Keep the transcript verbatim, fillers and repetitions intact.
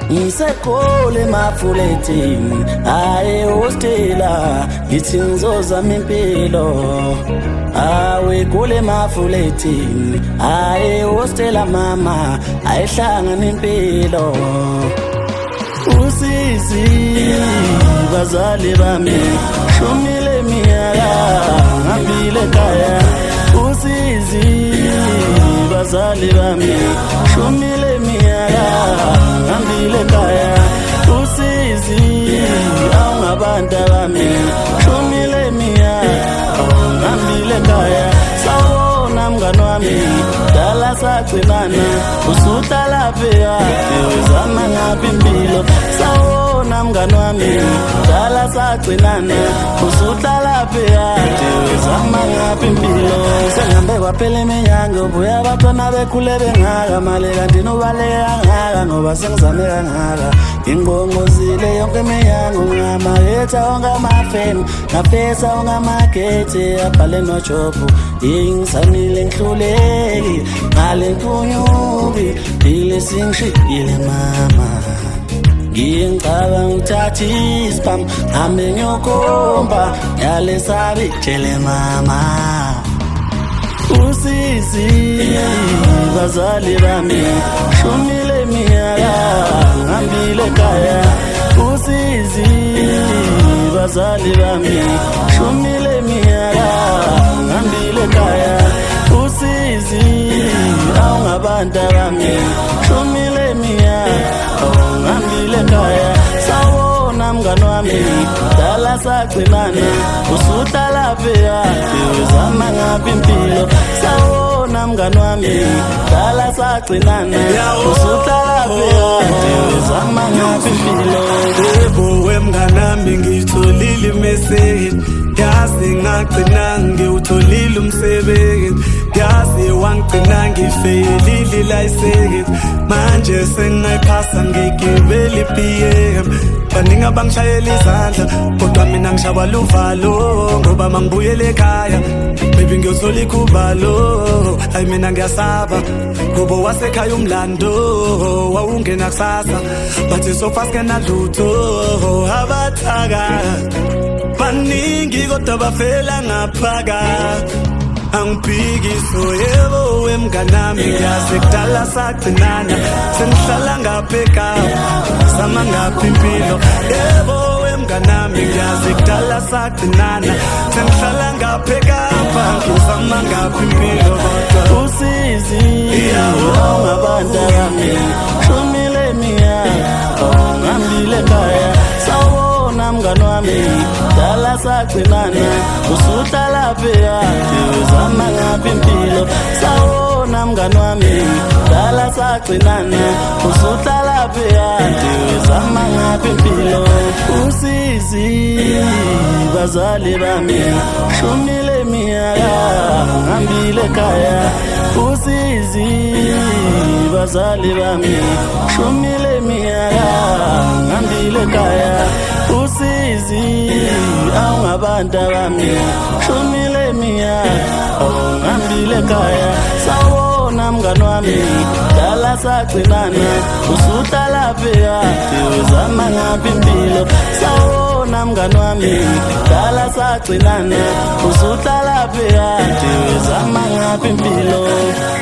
ngisekole mafuletini aye hostela ngithi ngizozama impilo awe kule mafuletini aye hostela mama ayihlangana impilo usizi bazali bami shumile miyala ngambile kaya usizi bazali bami shumile miyala ngambile kaya usizi awungabantu bami shumile miyala ngambile kaya sawona mngani wami dala sagcinana usudala phela uzama ngaphi impilo sawona mngani wami dala sagcinana usudala phela uzama ngaphi impilo sengambe kwaphela iminyaka ubuya abatwana bekhule bengaka mali kanti nobaleka ngaka ngoba sengizame kangaka ingongozile yonke iminyaka ungamayetha ongamafeni ngapesa ongamakhethe abhale nojobu ingisamile ngihluleki ngale mpunyuki ile singishiyile mama ngiyengicaba ngithatha ispam hambe ngiyokhomba yale sabi tshele mama usizi bazali bami shumile miyala ngambile kaya usizi bazali bami shumile miyala ngambile kaya usizi awungabantu bami shumile miyala ngambile kaya sawona mngani wami dala sagcinana usudala phela uzama ngaphi impilo sawona mngani wami dala sagcinana usudala phela uzama ngaphi impilo yebo wemnganami ngitholile message yazi ngagcina ngiwutholile umsebenzi yazi wangigcina ngifeyilile license manje sengayiphasa ngigibele ipm baningi abangishayela izandla kodwa mina ngishaba luvalo ngoba mangibuyele ekhaya baby ngiyothola ikhubalo hayi mina ngiyasaba ngoba wasekhaya umlando wawungena kusasa bathi so fast kenalutho abathaka baningi kodwa bafela ngaphakathi angibhikiso yebo wemnganami yazi kudala sagcinana sengihlala ngapheka sama ngaphi impilo yebo wemnganami yazi kudala sagcinana sengihlala ngapheka sama ngaphi impilo usizi awungabantu bami shumile miyala ngambile kaya sawona mngani wami dala sagcinana usudala phela uzama ngaphi impilo sawona mngani wami dala sagcinana usudala phela uzama ngaphi impilo usizi bazali bami shumile miyala ngambile kaya usizi bazali bami shumile miyala ngambile kaya usizi awungabantu bami shumile miyala ngambile kaya sawona mngani wami dala sagcinana usudala phela uzama ngaphi impilo sawona mngani wami dala sagcinana usudala phela uzama ngaphi impilo